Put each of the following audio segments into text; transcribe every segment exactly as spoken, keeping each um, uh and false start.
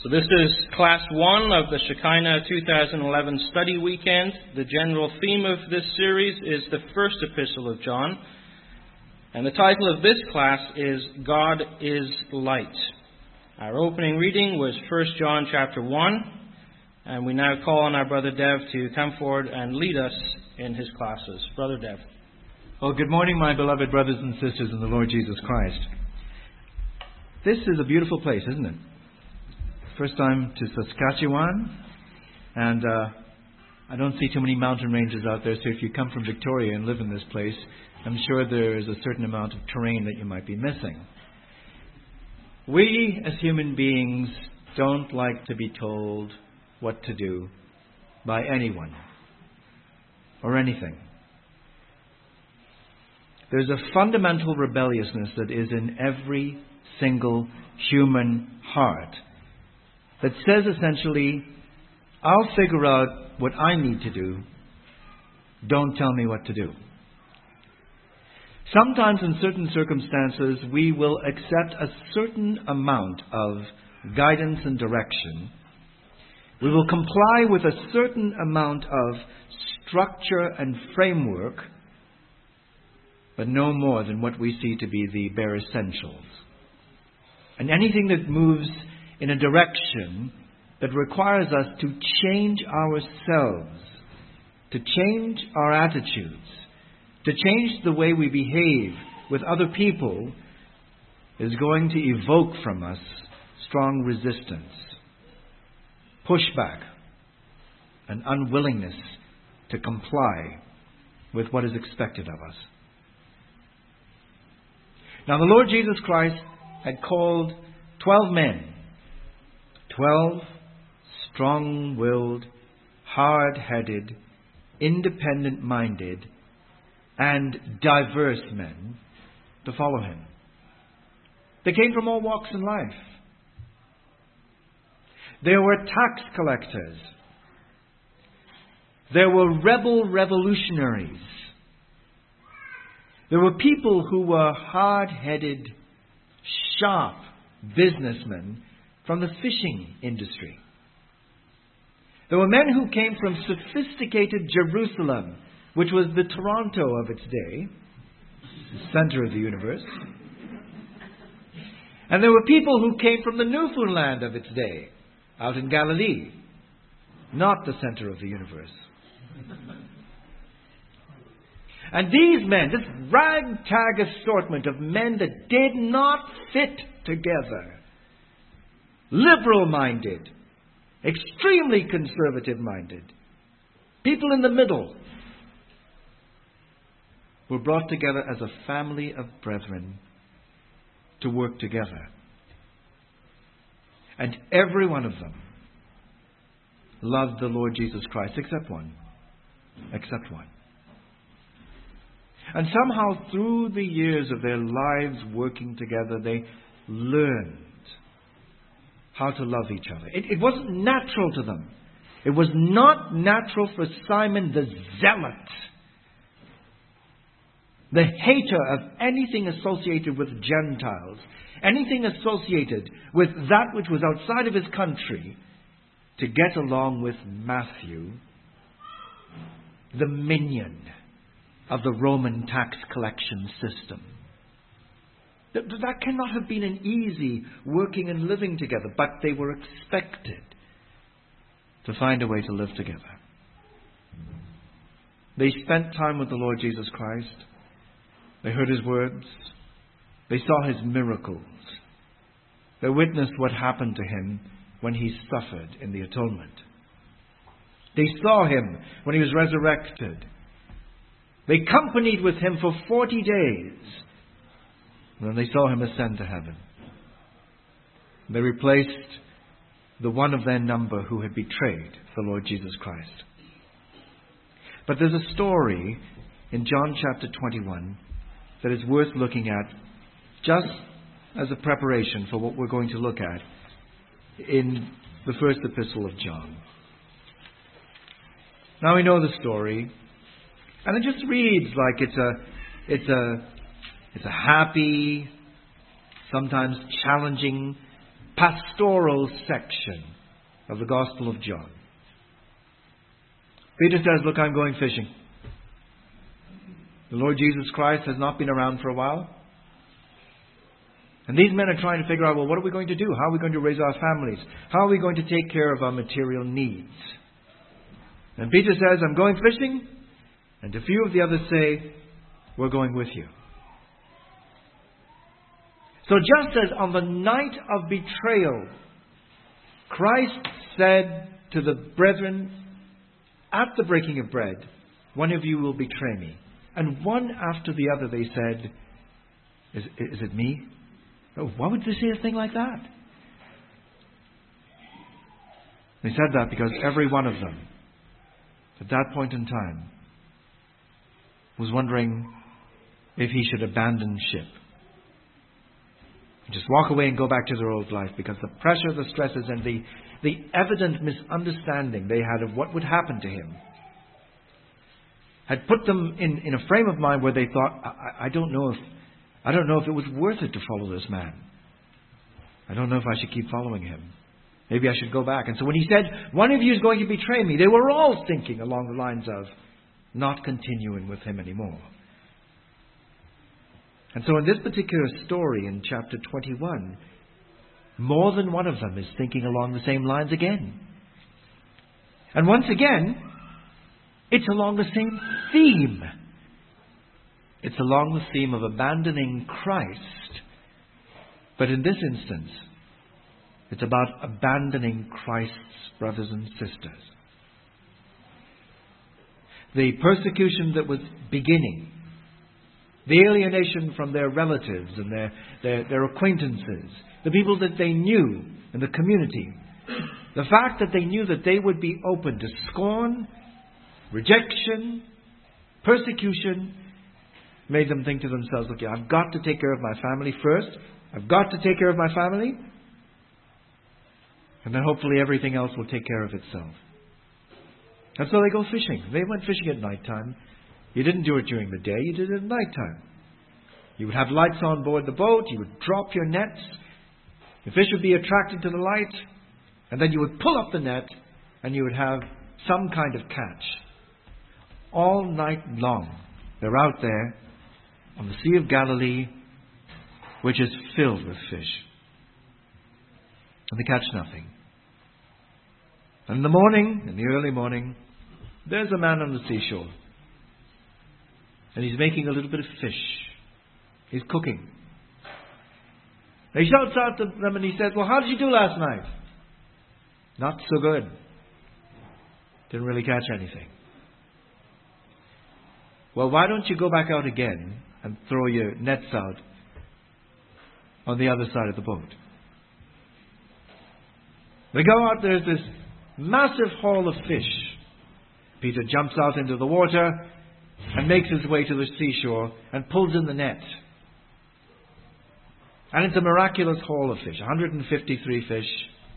So this is Class one of the Shekinah two thousand eleven Study Weekend. The general theme of this series is the first epistle of John. And the title of this class is God is Light. Our opening reading was First John chapter one. And we now call on our Brother Dev to come forward and lead us in his classes. Brother Dev. Well, good morning, my beloved brothers and sisters in the Lord Jesus Christ. This is a beautiful place, isn't it? First time to Saskatchewan, and uh, I don't see too many mountain ranges out there, so if you come from Victoria and live in this place, I'm sure there is a certain amount of terrain that you might be missing. We, as human beings, don't like to be told what to do by anyone or anything. There's a fundamental rebelliousness that is in every single human heart that says essentially, I'll figure out what I need to do. Don't tell me what to do. Sometimes in certain circumstances, we will accept a certain amount of guidance and direction. We will comply with a certain amount of structure and framework, but no more than what we see to be the bare essentials. And anything that moves in a direction that requires us to change ourselves, to change our attitudes, to change the way we behave with other people, is going to evoke from us strong resistance, pushback, and unwillingness to comply with what is expected of us. Now, the Lord Jesus Christ had called twelve men, twelve strong-willed, hard-headed, independent-minded, and diverse men to follow him. They came from all walks in life. There were tax collectors. There were rebel revolutionaries. There were people who were hard-headed, sharp businessmen from the fishing industry. There were men who came from sophisticated Jerusalem, which was the Toronto of its day, the center of the universe. And there were people who came from the Newfoundland of its day, out in Galilee, not the center of the universe. And these men, this ragtag assortment of men that did not fit together, liberal-minded, extremely conservative-minded, people in the middle, were brought together as a family of brethren to work together. And every one of them loved the Lord Jesus Christ, except one. Except one. And somehow through the years of their lives working together, they learned how to love each other. It, it wasn't natural to them. It was not natural for Simon the Zealot, the hater of anything associated with Gentiles, anything associated with that which was outside of his country, to get along with Matthew, the minion of the Roman tax collection system. That, that cannot have been an easy working and living together, but they were expected to find a way to live together. They spent time with the Lord Jesus Christ. They heard his words. They saw his miracles. They witnessed what happened to him when he suffered in the atonement. They saw him when he was resurrected. They companied with him for forty days. And then they saw him ascend to heaven. They replaced the one of their number who had betrayed the Lord Jesus Christ. But there's a story in John chapter twenty-one that is worth looking at just as a preparation for what we're going to look at in the first epistle of John. Now we know the story, and it just reads like it's a it's a it's a happy, sometimes challenging pastoral section of the Gospel of John. Peter says, look, I'm going fishing. The Lord Jesus Christ has not been around for a while. And these men are trying to figure out, well, what are we going to do? How are we going to raise our families? How are we going to take care of our material needs? And Peter says, I'm going fishing. And a few of the others say, we're going with you. So just as on the night of betrayal, Christ said to the brethren at the breaking of bread, one of you will betray me. And one after the other they said, is, is it me? Oh, why would they say a thing like that? They said that because every one of them, at that point in time, was wondering if he should abandon ship. Just walk away and go back to their old life, because the pressure, the stresses, and the, the evident misunderstanding they had of what would happen to him had put them in, in a frame of mind where they thought, I, I don't know if I don't know if it was worth it to follow this man. I don't know if I should keep following him. Maybe I should go back. And so when he said, one of you is going to betray me, they were all thinking along the lines of not continuing with him anymore. And so in this particular story in chapter twenty-one, more than one of them is thinking along the same lines again. And once again, it's along the same theme. It's along the theme of abandoning Christ. But in this instance, it's about abandoning Christ's brothers and sisters. The persecution that was beginning, the alienation from their relatives and their, their, their acquaintances, the people that they knew in the community, the fact that they knew that they would be open to scorn, rejection, persecution, made them think to themselves, okay, I've got to take care of my family first. I've got to take care of my family. And then hopefully everything else will take care of itself. And so they go fishing. They went fishing at night time. You didn't do it during the day. You did it at night time. You would have lights on board the boat. You would drop your nets. The fish would be attracted to the light. And then you would pull up the net and you would have some kind of catch. All night long, they're out there on the Sea of Galilee, which is filled with fish. And they catch nothing. And in the morning, in the early morning, there's a man on the seashore. And he's making a little bit of fish. He's cooking. And he shouts out to them and he says, well, how did you do last night? Not so good. Didn't really catch anything. Well, why don't you go back out again and throw your nets out on the other side of the boat? They go out, there's this massive haul of fish. Peter jumps out into the water and makes his way to the seashore and pulls in the net. And it's a miraculous haul of fish, one hundred fifty-three fish.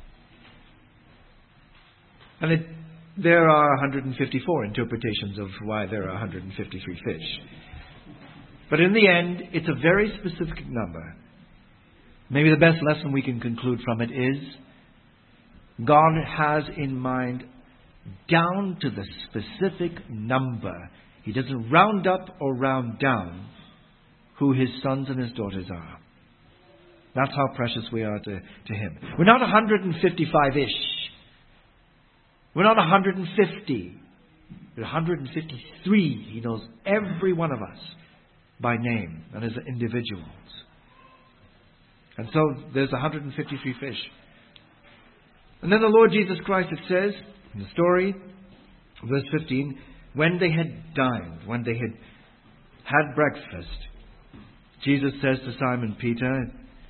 And it, there are one hundred fifty-four interpretations of why there are one hundred fifty-three fish. But in the end, it's a very specific number. Maybe the best lesson we can conclude from it is God has in mind down to the specific number. He doesn't round up or round down who His sons and His daughters are. That's how precious we are to, to Him. We're not one hundred fifty-five-ish. We're not one hundred fifty. We're one hundred fifty-three. He knows every one of us by name and as individuals. And so there's one hundred fifty-three fish. And then the Lord Jesus Christ, it says in the story, verse fifteen, when they had dined, when they had had breakfast, Jesus says to Simon Peter,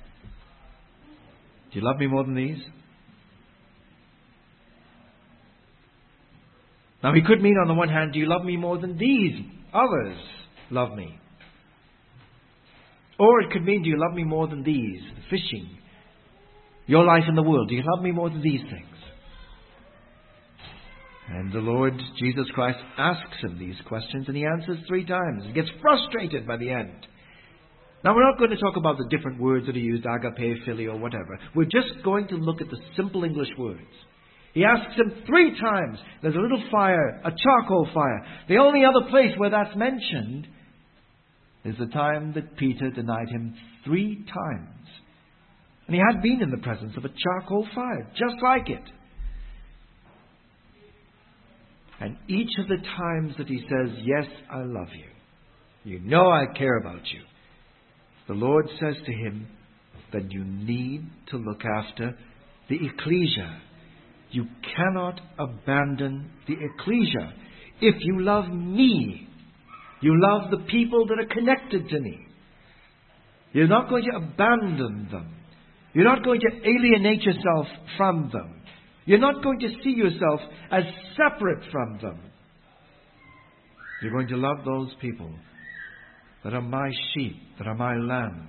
do you love me more than these? Now he could mean on the one hand, do you love me more than these others love me? Or it could mean, do you love me more than these? The fishing, your life in the world. Do you love me more than these things? And the Lord Jesus Christ asks him these questions and he answers three times. He gets frustrated by the end. Now, we're not going to talk about the different words that are used, agape, phileo, whatever. We're just going to look at the simple English words. He asks him three times. There's a little fire, a charcoal fire. The only other place where that's mentioned is the time that Peter denied him three times. And he had been in the presence of a charcoal fire, just like it. And each of the times that he says, yes, I love you. You know I care about you. The Lord says to him that you need to look after the ecclesia. You cannot abandon the ecclesia. If you love me, you love the people that are connected to me. You're not going to abandon them. You're not going to alienate yourself from them. You're not going to see yourself as separate from them. You're going to love those people that are my sheep, that are my lambs.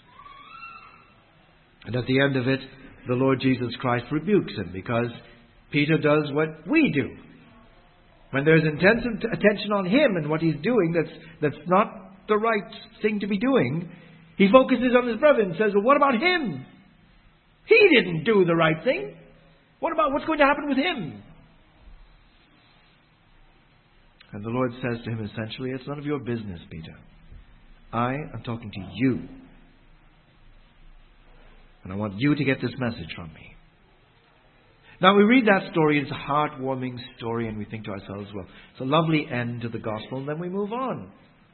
And at the end of it, the Lord Jesus Christ rebukes him because Peter does what we do. When there's intense attention on him and what he's doing that's, that's not the right thing to be doing, he focuses on his brother and says, well, what about him? He didn't do the right thing. What about what's going to happen with him? And the Lord says to him essentially, it's none of your business, Peter. I am talking to you. And I want you to get this message from me. Now we read that story, it's a heartwarming story, and we think to ourselves, well, it's a lovely end to the gospel, and then we move on.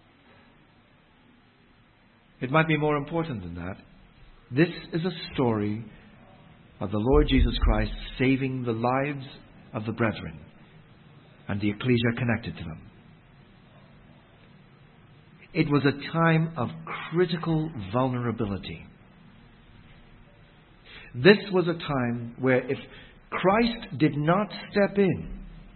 It might be more important than that. This is a story of the Lord Jesus Christ saving the lives of the brethren and the ecclesia connected to them. It was a time of critical vulnerability. This was a time where if Christ did not step in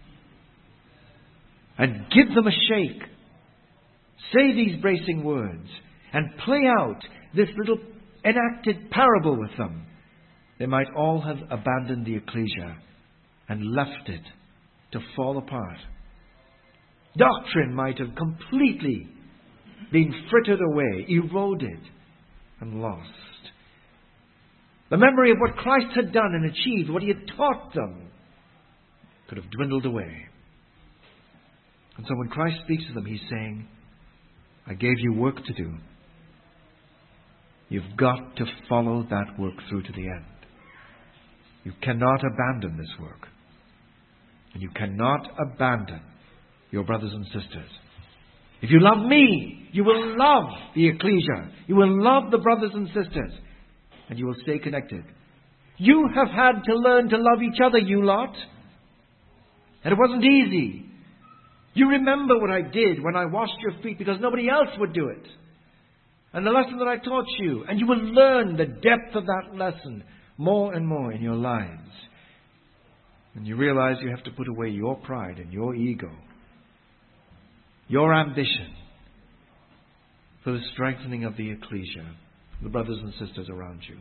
and give them a shake, say these bracing words, and play out this little enacted parable with them, they might all have abandoned the ecclesia and left it to fall apart. Doctrine might have completely been frittered away, eroded, and lost. The memory of what Christ had done and achieved, what he had taught them, could have dwindled away. And so when Christ speaks to them, he's saying, I gave you work to do. You've got to follow that work through to the end. You cannot abandon this work. And you cannot abandon your brothers and sisters. If you love me, you will love the ecclesia. You will love the brothers and sisters. And you will stay connected. You have had to learn to love each other, you lot. And it wasn't easy. You remember what I did when I washed your feet because nobody else would do it. And the lesson that I taught you. And you will learn the depth of that lesson more and more in your lives. And you realize you have to put away your pride and your ego, your ambition, for the strengthening of the ecclesia, the brothers and sisters around you.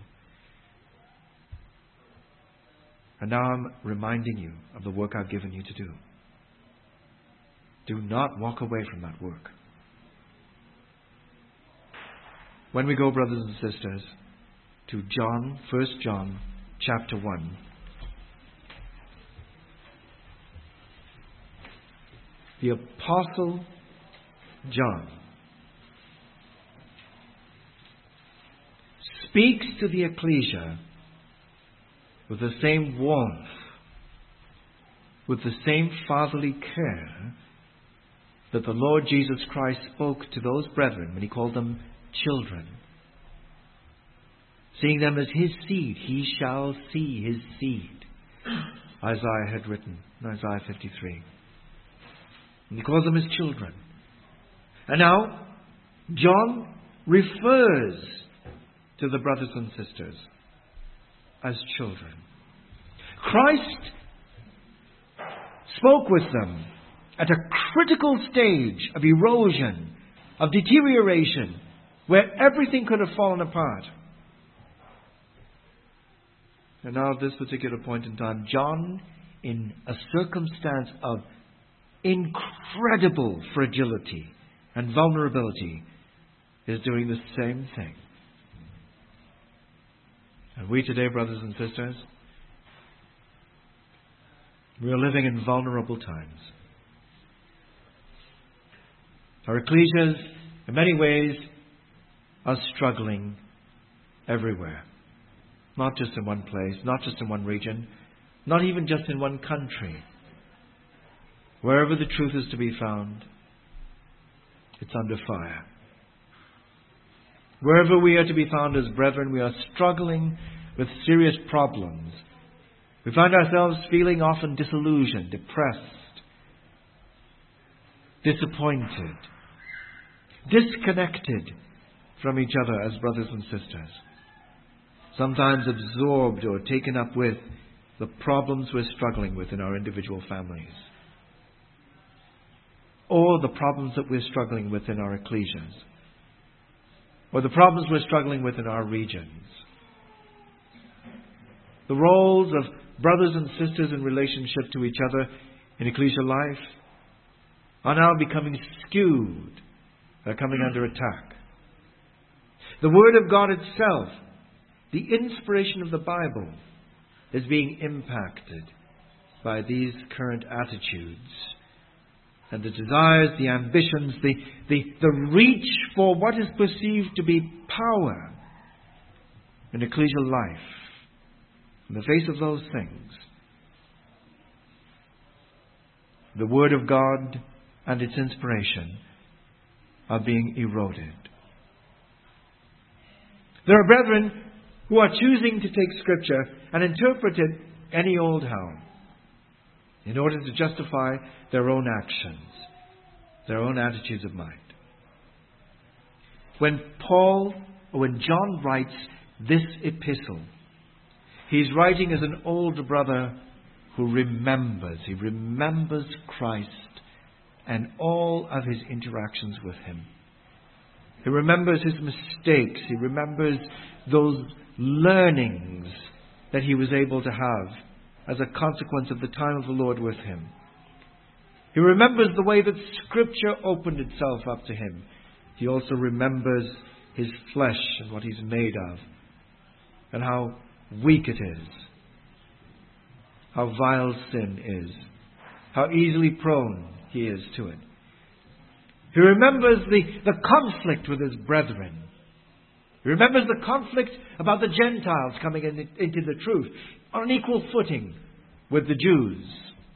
And now I'm reminding you of the work I've given you to do. Do not walk away from that work. When we go, brothers and sisters, to John, First John, chapter one, the Apostle John speaks to the ecclesia with the same warmth, with the same fatherly care that the Lord Jesus Christ spoke to those brethren when he called them children. Seeing them as his seed, he shall see his seed. Isaiah had written in Isaiah fifty-three. And he calls them his children. And now, John refers to the brothers and sisters as children. Christ spoke with them at a critical stage of erosion, of deterioration, where everything could have fallen apart. And now at this particular point in time, John, in a circumstance of incredible fragility and vulnerability, is doing the same thing. And we today, brothers and sisters, we are living in vulnerable times. Our ecclesias, in many ways, are struggling everywhere. Not just in one place, not just in one region, not even just in one country. Wherever the truth is to be found, it's under fire. Wherever we are to be found as brethren, we are struggling with serious problems. We find ourselves feeling often disillusioned, depressed, disappointed, disconnected from each other as brothers and sisters. Sometimes absorbed or taken up with the problems we're struggling with in our individual families. Or the problems that we're struggling with in our ecclesias. Or the problems we're struggling with in our regions. The roles of brothers and sisters in relationship to each other in ecclesial life are now becoming skewed. They're coming under attack. The Word of God itself, the inspiration of the Bible, is being impacted by these current attitudes. And the desires, the ambitions, the, the, the reach for what is perceived to be power in ecclesial life. In the face of those things, the Word of God and its inspiration are being eroded. There are brethren who are choosing to take Scripture and interpret it any old how, in order to justify their own actions, their own attitudes of mind. When Paul, or when John writes this epistle, he's writing as an older brother who remembers. He remembers Christ and all of his interactions with Him. He remembers his mistakes. He remembers those learnings that he was able to have as a consequence of the time of the Lord with him. He remembers the way that Scripture opened itself up to him. He also remembers his flesh and what he's made of, and how weak it is, how vile sin is, how easily prone he is to it. He remembers the, the conflict with his brethren. He remembers the conflict about the Gentiles coming in, into the truth on an equal footing with the Jews.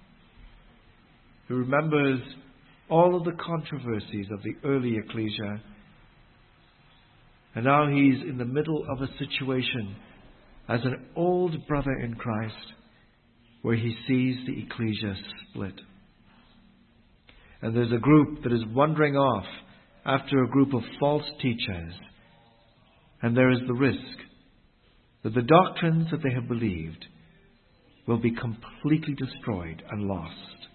He remembers all of the controversies of the early ecclesia. And now he's in the middle of a situation as an old brother in Christ where he sees the ecclesia split. And there's a group that is wandering off after a group of false teachers. And there is the risk that the doctrines that they have believed will be completely destroyed and lost.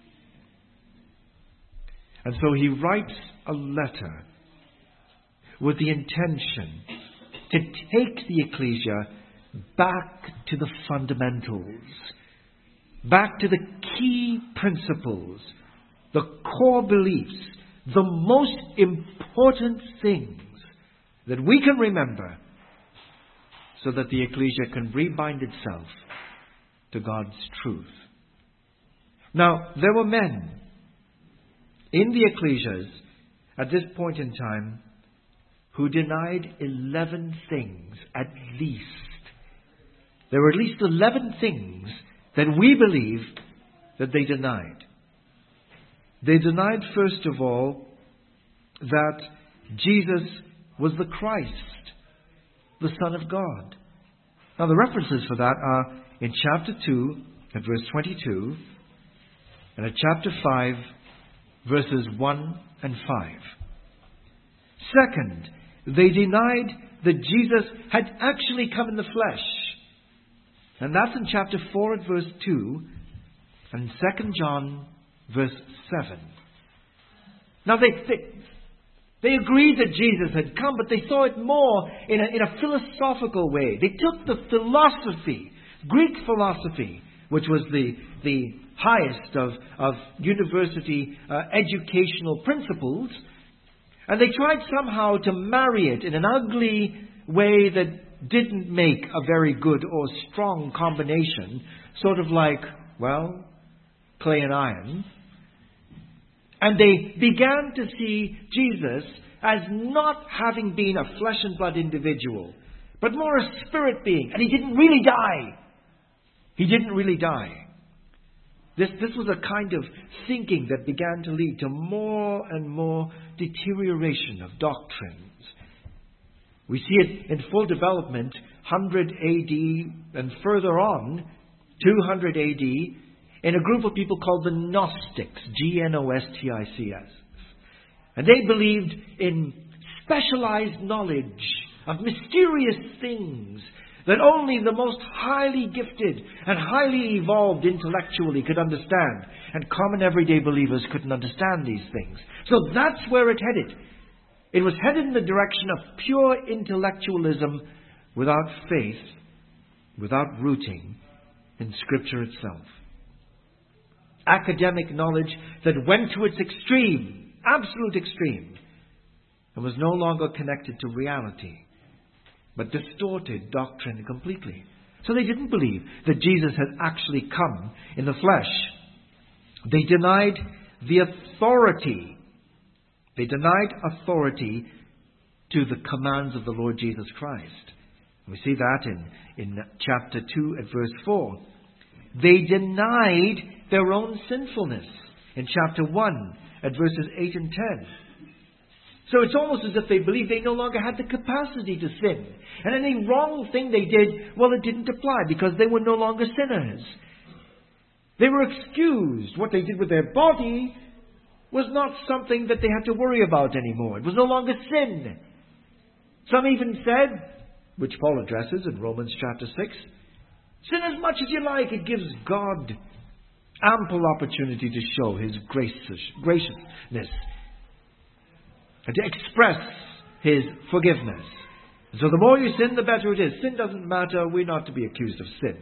And so he writes a letter with the intention to take the ecclesia back to the fundamentals, back to the key principles, the core beliefs, the most important things that we can remember, so that the ecclesia can rebind itself to God's truth. Now, there were men in the ecclesias at this point in time who denied eleven things at least. There were at least eleven things that we believe that they denied. They denied, first of all, that Jesus was the Christ, the Son of God. Now, the references for that are in chapter two, at verse twenty-two, and at chapter five, verses one and five. Second, they denied that Jesus had actually come in the flesh. And that's in chapter four at verse two, and Second John verse seven. Now, they, they, they agreed that Jesus had come, but they saw it more in a, in a philosophical way. They took the philosophy, Greek philosophy, which was the, the highest of, of university uh, educational principles, And they tried somehow to marry it in an ugly way that didn't make a very good or strong combination, sort of like, well, clay and iron. And they began to see Jesus as not having been a flesh and blood individual, but more a spirit being. And he didn't really die. He didn't really die. This, this was a kind of thinking that began to lead to more and more deterioration of doctrines. We see it in full development, one hundred A D and further on, two hundred A D, in a group of people called the Gnostics, G N O S T I C S. And they believed in specialized knowledge of mysterious things that only the most highly gifted and highly evolved intellectually could understand. And common everyday believers couldn't understand these things. So that's where it headed. It was headed in the direction of pure intellectualism without faith, without rooting in Scripture itself. Academic knowledge that went to its extreme, absolute extreme, and was no longer connected to reality, but distorted doctrine completely. So they didn't believe that Jesus had actually come in the flesh. They denied the authority. They denied authority to the commands of the Lord Jesus Christ. We see that in, in chapter two at verse four. They denied their own sinfulness in chapter one at verses eight and ten. So it's almost as if they believed they no longer had the capacity to sin. And any wrong thing they did, well, it didn't apply because they were no longer sinners. They were excused. What they did with their body was not something that they had to worry about anymore. It was no longer sin. Some even said, which Paul addresses in Romans chapter six, sin as much as you like. It gives God ample opportunity to show His gracious, graciousness and to express His forgiveness. So the more you sin, the better it is. Sin doesn't matter. We're not to be accused of sin.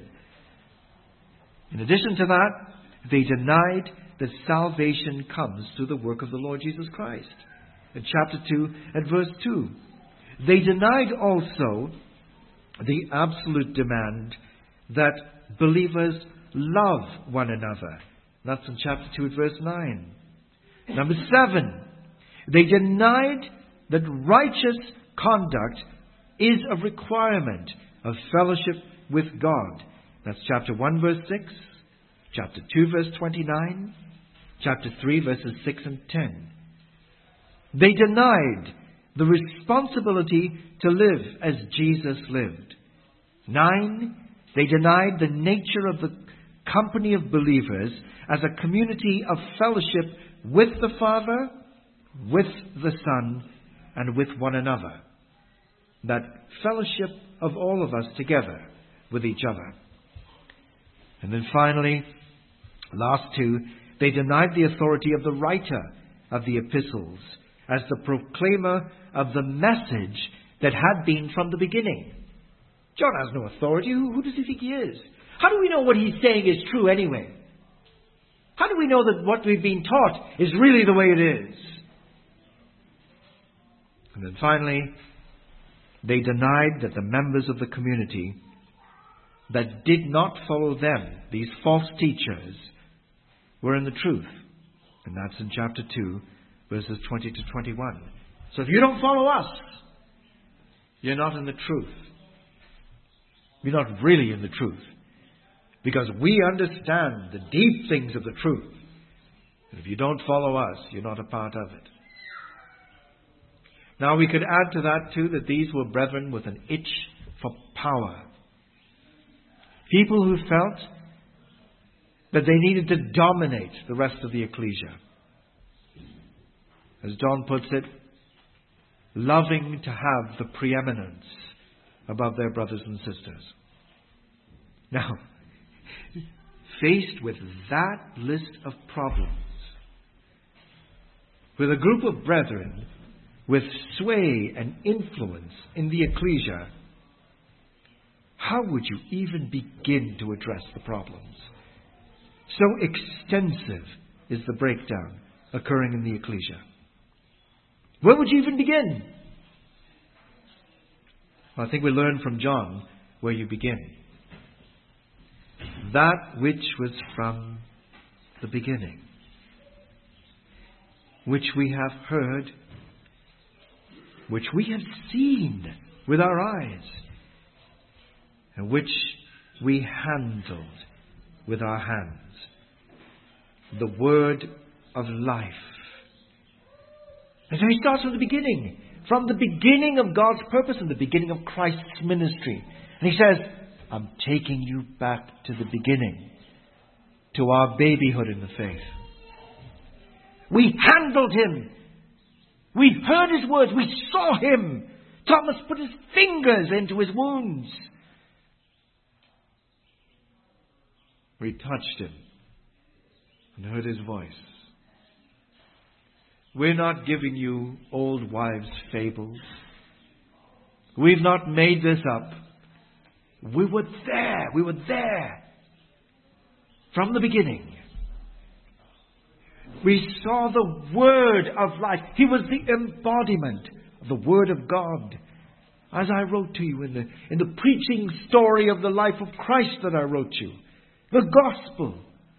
In addition to that, they denied that salvation comes through the work of the Lord Jesus Christ. In chapter two and verse two, they denied also the absolute demand that believers love one another. That's in chapter two at verse nine. Number seven, they denied that righteous conduct is a requirement of fellowship with God. That's chapter one verse six, chapter two verse twenty-nine, chapter three verses six and ten. They denied the responsibility to live as Jesus lived. Nine, they denied the nature of the company of believers as a community of fellowship with the Father, with the Son, and with one another. That fellowship of all of us together with each other. And then finally, last two, they denied the authority of the writer of the epistles as the proclaimer of the message that had been from the beginning. John has no authority. Who, who does he think he is? How do we know what he's saying is true anyway? How do we know that what we've been taught is really the way it is? And then finally, they denied that the members of the community that did not follow them, these false teachers, were in the truth. And that's in chapter two, verses twenty to twenty-one. So if you don't follow us, you're not in the truth. You're not really in the truth. Because we understand the deep things of the truth. And if you don't follow us, you're not a part of it. Now we could add to that too that these were brethren with an itch for power. People who felt that they needed to dominate the rest of the ecclesia. As John puts it, loving to have the preeminence above their brothers and sisters. Now, faced with that list of problems, with a group of brethren with sway and influence in the ecclesia, how would you even begin to address the problems? So extensive is the breakdown occurring in the ecclesia. Where would you even begin? Well, I think we learn from John where you begin. That which was from the beginning, which we have heard, which we have seen with our eyes, and which we handled with our hands. The word of life. And so he starts from the beginning. From the beginning of God's purpose and the beginning of Christ's ministry. And he says, I'm taking you back to the beginning. To our babyhood in the faith. We handled him. We heard his words. We saw him. Thomas put his fingers into his wounds. We touched him and heard his voice. We're not giving you old wives' fables. We've not made this up. We were there. We were there. From the beginning. We saw the Word of life. He was the embodiment of the Word of God. As I wrote to you in the, in the preaching story of the life of Christ that I wrote you. The Gospel.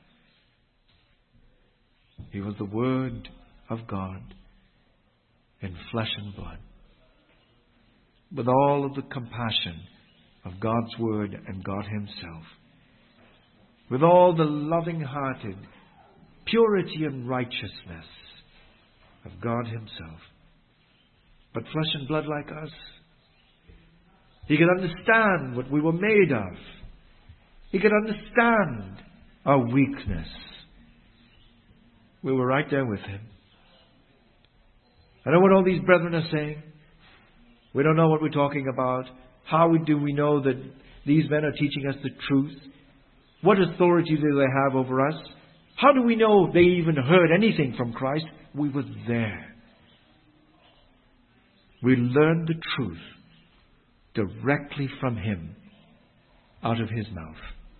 He was the Word of God in flesh and blood. With all of the compassion of God's Word and God Himself. With all the loving-hearted purity and righteousness of God Himself. But flesh and blood like us. He could understand what we were made of. He could understand our weakness. We were right there with Him. I know what all these brethren are saying. We don't know what we're talking about. How do we know that these men are teaching us the truth? What authority do they have over us? How do we know they even heard anything from Christ? We were there. We learned the truth directly from Him, out of His mouth.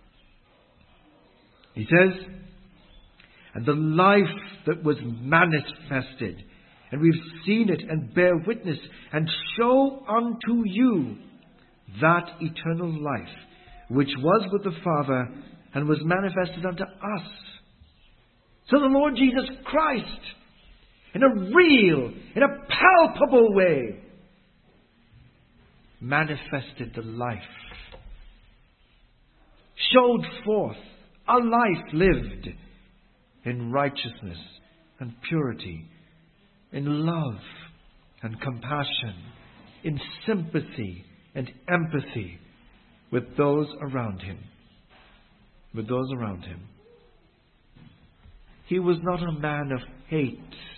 He says, and the life that was manifested, and we've seen it and bear witness and show unto you that eternal life, which was with the Father and was manifested unto us. So the Lord Jesus Christ, in a real, in a palpable way, manifested the life, showed forth a life lived in righteousness and purity, in love and compassion, in sympathy and empathy with those around Him. With those around Him. He was not a man of hate.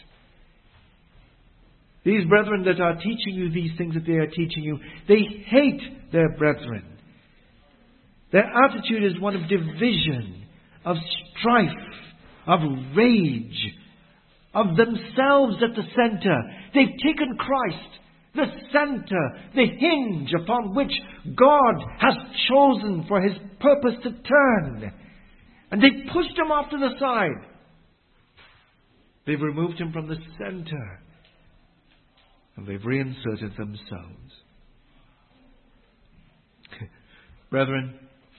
These brethren that are teaching you these things that they are teaching you, they hate their brethren. Their attitude is one of division, of strife, of rage, of themselves at the center. They've taken Christ, the center, the hinge upon which God has chosen for His purpose to turn. And they've pushed Him off to the side. They've removed Him from the center. And they've reinserted themselves. Brethren,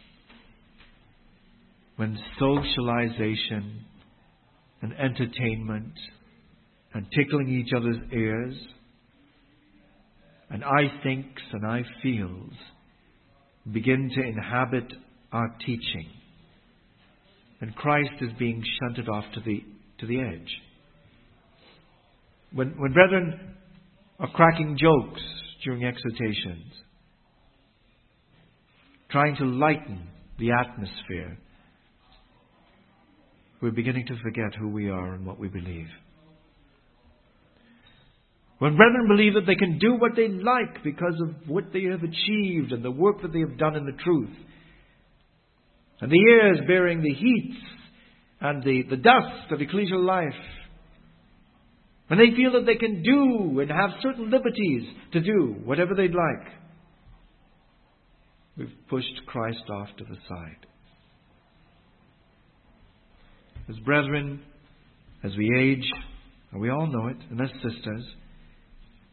when socialization and entertainment and tickling each other's ears and I thinks and I feels begin to inhabit our teaching, and Christ is being shunted off to the to the edge. When when brethren are cracking jokes during exhortations, trying to lighten the atmosphere, we're beginning to forget who we are and what we believe. When brethren believe that they can do what they like because of what they have achieved and the work that they have done in the truth, and the ears bearing the heat and the, the dust of ecclesial life, when they feel that they can do and have certain liberties to do whatever they'd like, we've pushed Christ off to the side. As brethren, as we age, and we all know it, and as sisters,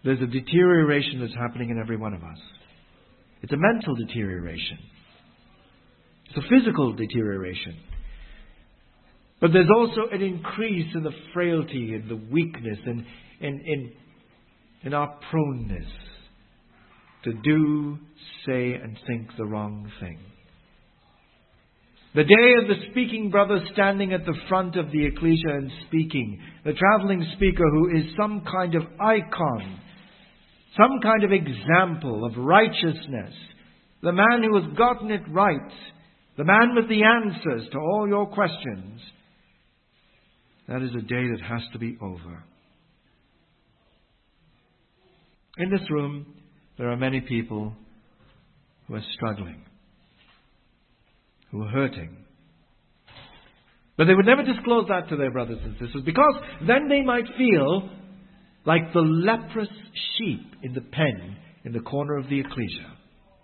There's a deterioration that's happening in every one of us. It's a mental deterioration. It's a physical deterioration. But there's also an increase in the frailty and the weakness and in, in, in our proneness to do, say, and think the wrong thing. The day of the speaking brother standing at the front of the ecclesia and speaking, the traveling speaker who is some kind of icon, some kind of example of righteousness, the man who has gotten it right, the man with the answers to all your questions, that is a day that has to be over. In this room, there are many people who are struggling, who are hurting. But they would never disclose that to their brothers and sisters, because then they might feel like the leprous sheep in the pen in the corner of the ecclesia.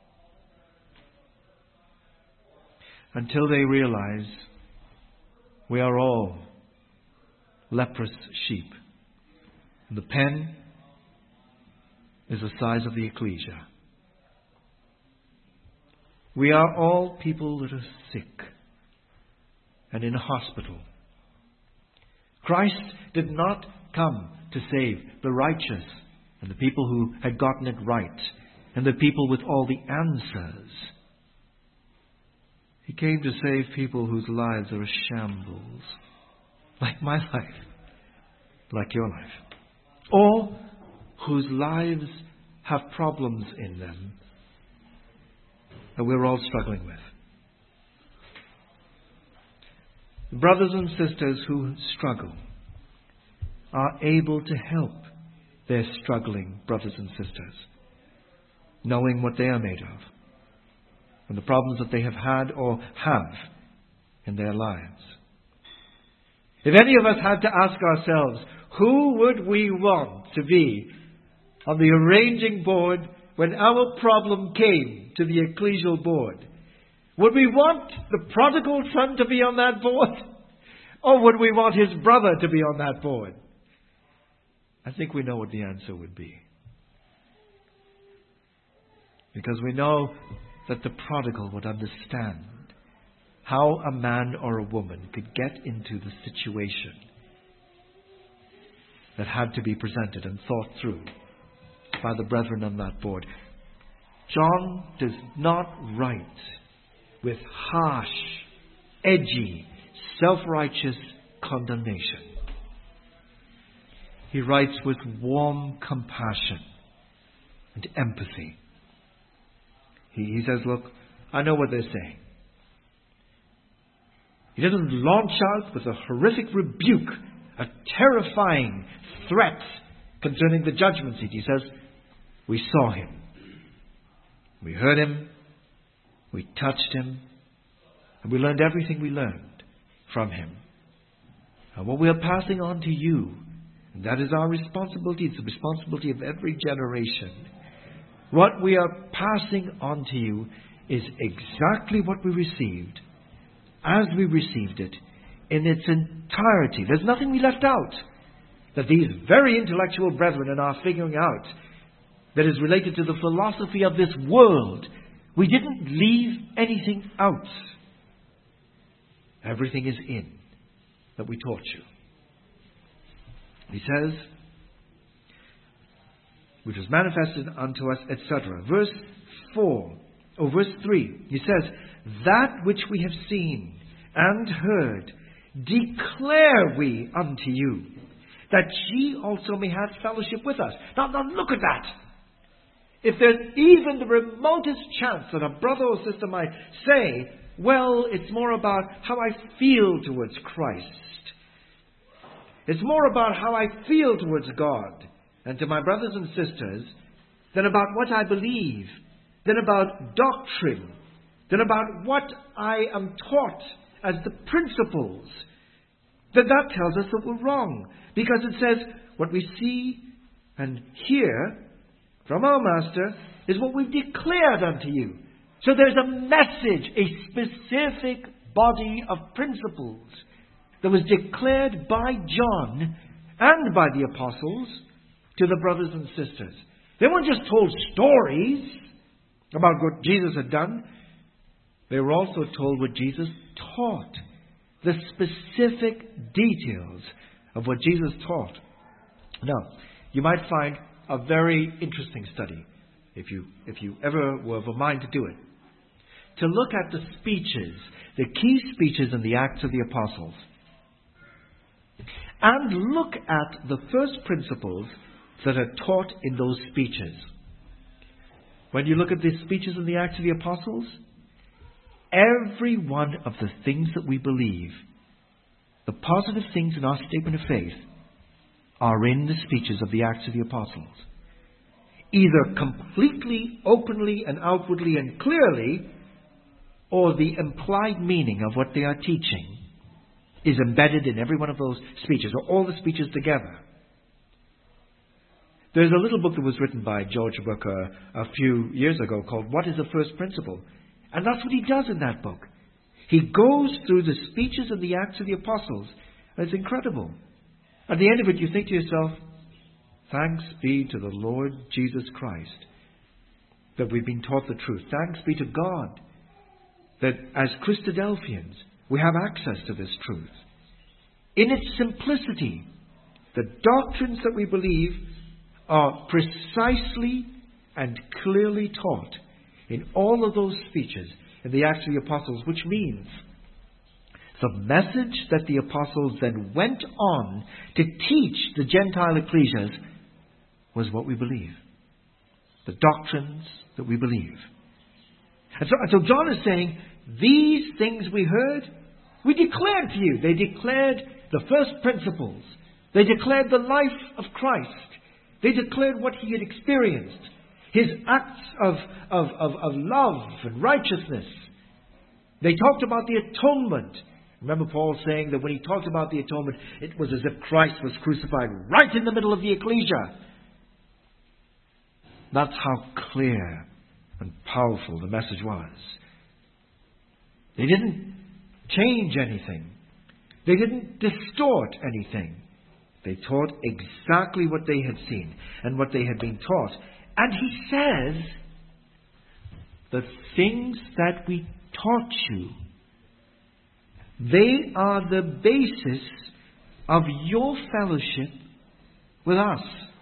Until they realize we are all leprous sheep. And the pen is the size of the ecclesia. We are all people that are sick and in a hospital. Christ did not come to save the righteous and the people who had gotten it right and the people with all the answers. He came to save people whose lives are a shambles, like my life, like your life, or whose lives have problems in them that we're all struggling with. Brothers and sisters who struggle are able to help their struggling brothers and sisters, knowing what they are made of and the problems that they have had or have in their lives. If any of us had to ask ourselves, who would we want to be on the arranging board when our problem came to the ecclesial board? Would we want the prodigal son to be on that board? Or would we want his brother to be on that board? I think we know what the answer would be. Because we know that the prodigal would understand how a man or a woman could get into the situation that had to be presented and thought through by the brethren on that board. John does not write with harsh, edgy, self-righteous condemnation. He writes with warm compassion and empathy. He, he says, look, I know what they're saying. He doesn't launch out with a horrific rebuke, a terrifying threat concerning the judgment seat. He says, we saw him. We heard him. We touched him. And we learned everything we learned from him. And what we are passing on to you, and that is our responsibility. It's the responsibility of every generation. What we are passing on to you is exactly what we received, as we received it, in its entirety. There's nothing we left out that these very intellectual brethren are now figuring out that is related to the philosophy of this world. We didn't leave anything out. Everything is in that we taught you. He says, which was manifested unto us, et cetera. Verse four, or verse three, he says, that which we have seen and heard, declare we unto you, that ye also may have fellowship with us. Now, now look at that. If there's even the remotest chance that a brother or sister might say, well, it's more about how I feel towards Christ. It's more about how I feel towards God and to my brothers and sisters than about what I believe, than about doctrine, than about what I am taught as the principles. Then that tells us that we're wrong. Because it says, what we see and hear from our Master is what we've declared unto you. So there's a message, a specific body of principles that was declared by John and by the apostles to the brothers and sisters. They weren't just told stories about what Jesus had done. They were also told what Jesus taught, the specific details of what Jesus taught. Now, you might find a very interesting study, if you, if you ever were of a mind to do it, to look at the speeches, the key speeches in the Acts of the Apostles, and look at the first principles that are taught in those speeches. When you look at the speeches in the Acts of the Apostles, every one of the things that we believe, the positive things in our statement of faith, are in the speeches of the Acts of the Apostles. Either completely, openly and outwardly and clearly, or the implied meaning of what they are teaching is embedded in every one of those speeches, or all the speeches together. There's a little book that was written by George Booker a few years ago called What is the First Principle? And that's what he does in that book. He goes through the speeches of the Acts of the Apostles. And it's incredible. At the end of it, you think to yourself, thanks be to the Lord Jesus Christ that we've been taught the truth. Thanks be to God that as Christadelphians, we have access to this truth. In its simplicity, the doctrines that we believe are precisely and clearly taught in all of those speeches in the Acts of the Apostles, which means the message that the apostles then went on to teach the Gentile ecclesias was what we believe. The doctrines that we believe. And so, and so John is saying, these things we heard, we declared to you. They declared the first principles. They declared the life of Christ. They declared what he had experienced. His acts of, of, of, of love and righteousness. They talked about the atonement. Remember Paul saying that when he talked about the atonement, it was as if Christ was crucified right in the middle of the ecclesia. That's how clear and powerful the message was. They didn't change anything. They didn't distort anything. They taught exactly what they had seen and what they had been taught. And he says, the things that we taught you, they are the basis of your fellowship with us.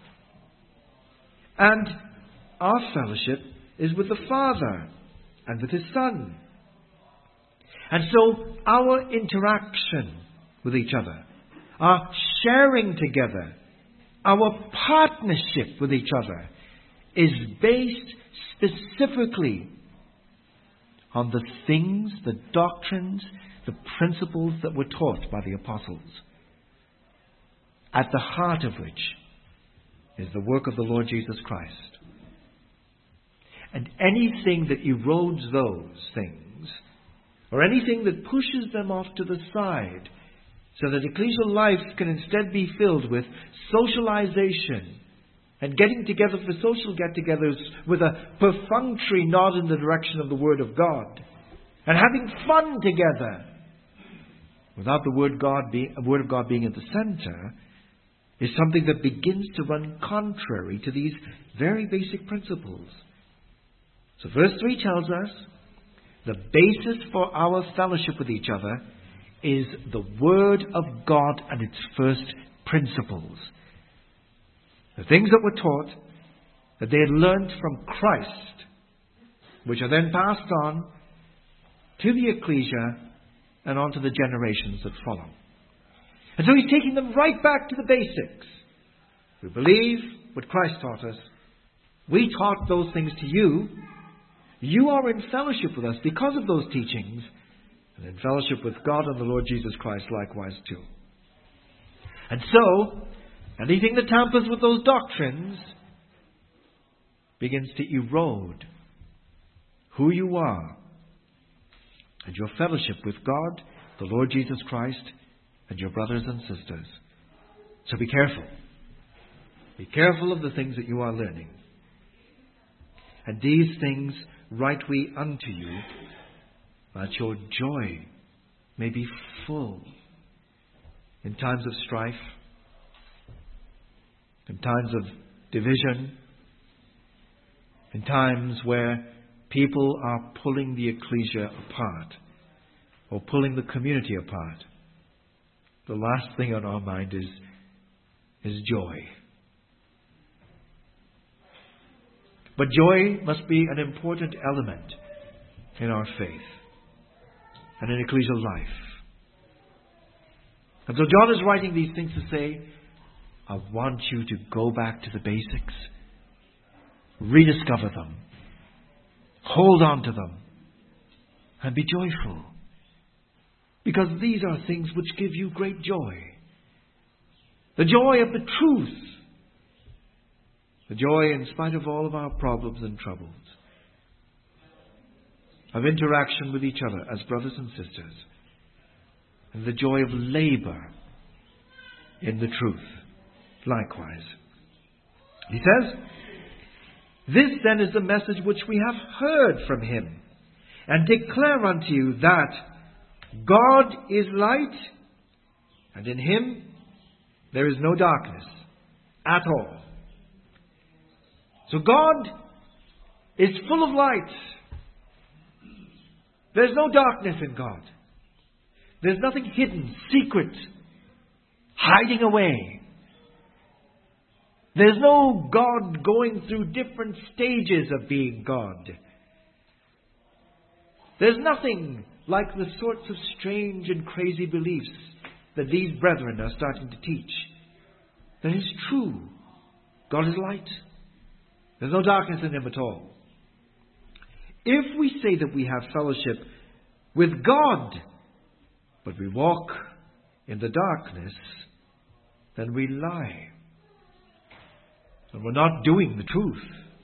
And our fellowship is with the Father and with His Son. And so our interaction with each other, our sharing together, our partnership with each other is based specifically on the things, the doctrines, the principles that were taught by the apostles, at the heart of which is the work of the Lord Jesus Christ. And anything that erodes those things, or anything that pushes them off to the side, so that ecclesial life can instead be filled with socialization and getting together for social get-togethers with a perfunctory nod in the direction of the Word of God, and having fun together, without the Word, God being, Word of God being at the center, is something that begins to run contrary to these very basic principles. So verse three tells us the basis for our fellowship with each other is the Word of God and its first principles. The things that were taught, that they had learned from Christ, which are then passed on to the ecclesia and on to the generations that follow. And so he's taking them right back to the basics. We believe what Christ taught us. We taught those things to you. You are in fellowship with us because of those teachings, and in fellowship with God and the Lord Jesus Christ likewise too. And so, anything that tampers with those doctrines begins to erode who you are and your fellowship with God, the Lord Jesus Christ, and your brothers and sisters. So be careful. Be careful of the things that you are learning. And these things write we unto you, that your joy may be full in times of strife, in times of division, in times where people are pulling the ecclesia apart or pulling the community apart, the last thing on our mind is, is joy. But joy must be an important element in our faith and in ecclesial life. And so John is writing these things to say, I want you to go back to the basics, rediscover them, hold on to them, and be joyful. Because these are things which give you great joy. The joy of the truth. The joy in spite of all of our problems and troubles. Of interaction with each other as brothers and sisters. And the joy of labor in the truth. Likewise. He says, this then is the message which we have heard from him, and declare unto you that God is light, and in him there is no darkness at all. So God is full of light. There's no darkness in God. There's nothing hidden, secret, hiding away. There's no God going through different stages of being God. There's nothing like the sorts of strange and crazy beliefs that these brethren are starting to teach. That is true. God is light. There's no darkness in him at all. If we say that we have fellowship with God, but we walk in the darkness, then we lie. And we're not doing the truth.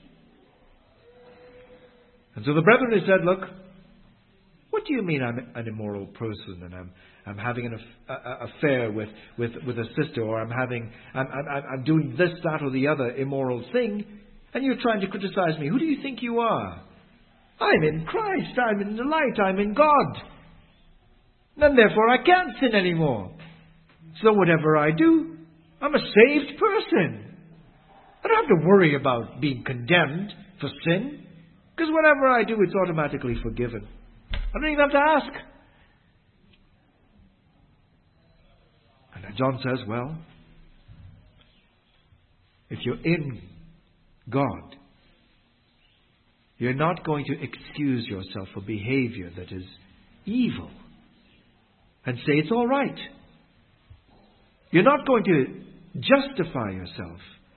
And so the brethren have said, look, what do you mean I'm an immoral person and I'm I'm having an aff- a, affair with, with, with a sister, or I'm having I'm, I'm I'm doing this, that, or the other immoral thing, and you're trying to criticize me? Who do you think you are? I'm in Christ. I'm in the light. I'm in God. And therefore I can't sin anymore. So whatever I do, I'm a saved person. I don't have to worry about being condemned for sin, because whatever I do, it's automatically forgiven. I don't even have to ask. And then John says, well, if you're in God, you're not going to excuse yourself for behavior that is evil and say it's all right. You're not going to justify yourself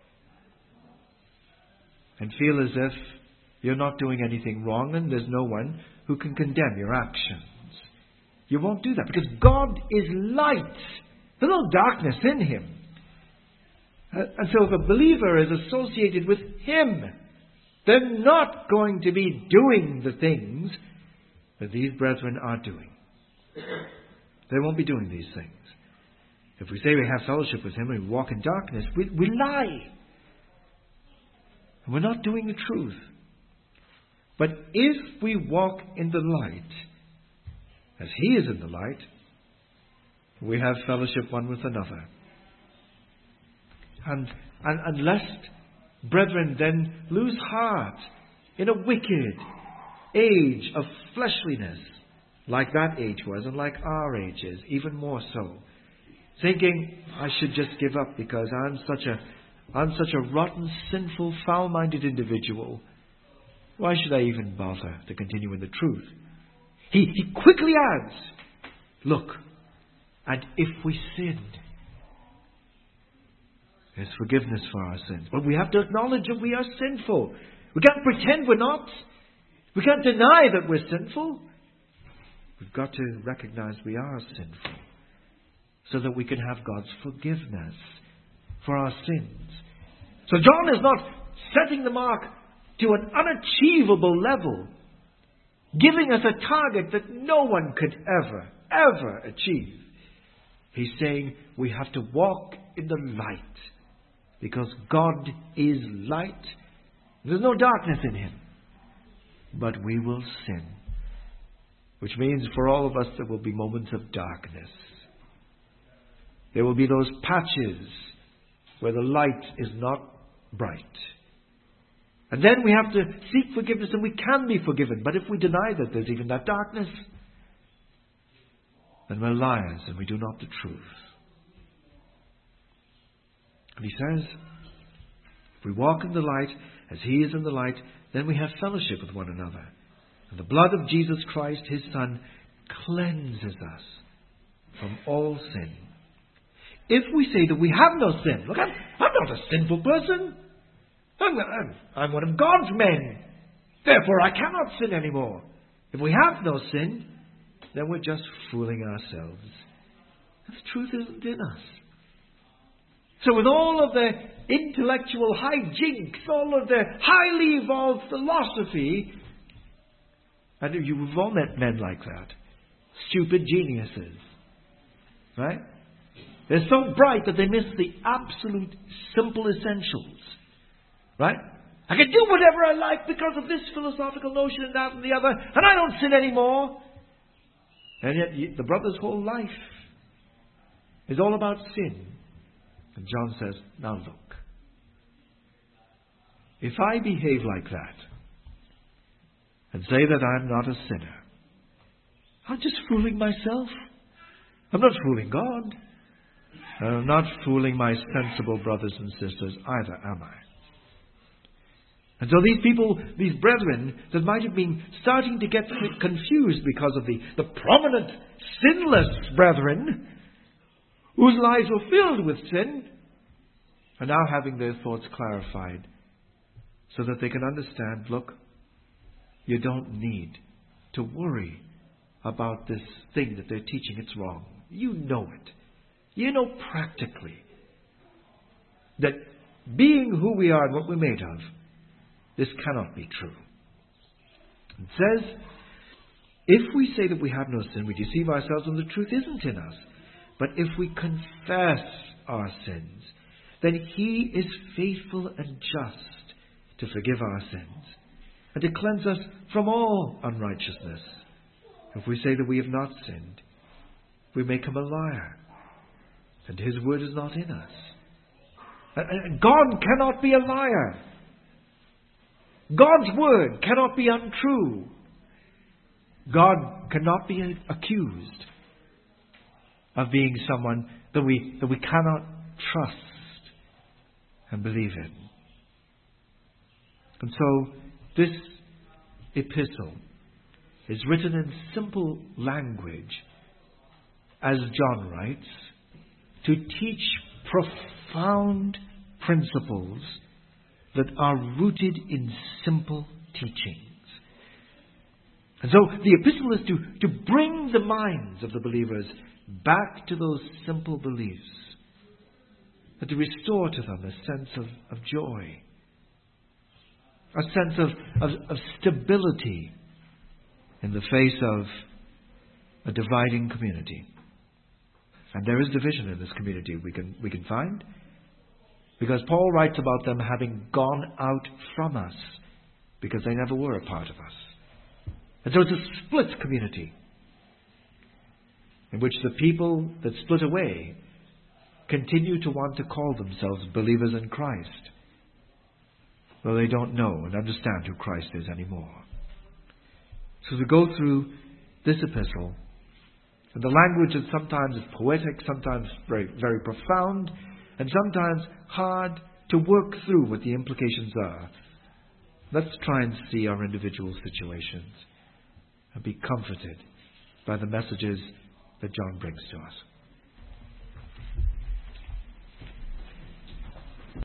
and feel as if you're not doing anything wrong and there's no one who can condemn your actions. You won't do that because God is light. There's no darkness in him. And so if a believer is associated with him, they're not going to be doing the things that these brethren are doing. They won't be doing these things. If we say we have fellowship with him and we walk in darkness, we, we lie. And we're not doing the truth. But if we walk in the light, as he is in the light, we have fellowship one with another. And, and, and lest brethren then lose heart in a wicked age of fleshliness, like that age was, and like our age is, even more so. Thinking, I should just give up because I'm such a I'm such a rotten, sinful, foul-minded individual. Why should I even bother to continue in the truth? He, he quickly adds, look, and if we sin, there's forgiveness for our sins. But we have to acknowledge that we are sinful. We can't pretend we're not. We can't deny that we're sinful. We've got to recognize we are sinful so that we can have God's forgiveness for our sins. So John is not setting the mark to an unachievable level, giving us a target that no one could ever, ever achieve. He's saying we have to walk in the light because God is light. There's no darkness in him. But we will sin. Which means for all of us there will be moments of darkness. There will be those patches where the light is not bright. And then we have to seek forgiveness, and we can be forgiven. But if we deny that there's even that darkness, then we're liars and we do not the truth. And he says, if we walk in the light as he is in the light, then we have fellowship with one another. And the blood of Jesus Christ, his Son, cleanses us from all sin. If we say that we have no sin, look, I'm, I'm not a sinful person. I'm, I'm, I'm one of God's men. Therefore, I cannot sin anymore. If we have no sin, then we're just fooling ourselves. The truth isn't in us. So with all of the intellectual hijinks, all of the highly evolved philosophy, and you've all met men like that. Stupid geniuses. Right? They're so bright that they miss the absolute simple essentials. Right? I can do whatever I like because of this philosophical notion and that and the other, and I don't sin anymore. And yet you, the brother's whole life is all about sin. And John says, now look. If I behave like that and say that I'm not a sinner, I'm just fooling myself. I'm not fooling God. I'm not fooling my sensible brothers and sisters either, am I? And so these people, these brethren that might have been starting to get confused because of the, the prominent sinless brethren whose lives were filled with sin, are now having their thoughts clarified so that they can understand, look, you don't need to worry about this thing that they're teaching. It's wrong. You know it. You know practically that being who we are and what we're made of, this cannot be true. It says, if we say that we have no sin, we deceive ourselves and the truth isn't in us. But if we confess our sins, then he is faithful and just to forgive our sins and to cleanse us from all unrighteousness. If we say that we have not sinned, we make him a liar, and his word is not in us. And God cannot be a liar. God's word cannot be untrue. God cannot be accused of being someone that we, that we cannot trust and believe in. And so this epistle is written in simple language, as John writes, to teach profound principles that are rooted in simple teachings. And so the epistle is to, to bring the minds of the believers back to those simple beliefs, and to restore to them a sense of, of joy, a sense of, of, of stability in the face of a dividing community. And there is division in this community, we can, we can find, because Paul writes about them having gone out from us because they never were a part of us. And so it's a split community in which the people that split away continue to want to call themselves believers in Christ, though they don't know and understand who Christ is anymore. So to go through this epistle, and the language is sometimes poetic, sometimes very, very profound, and sometimes hard to work through what the implications are. Let's try and see our individual situations and be comforted by the messages that John brings to us.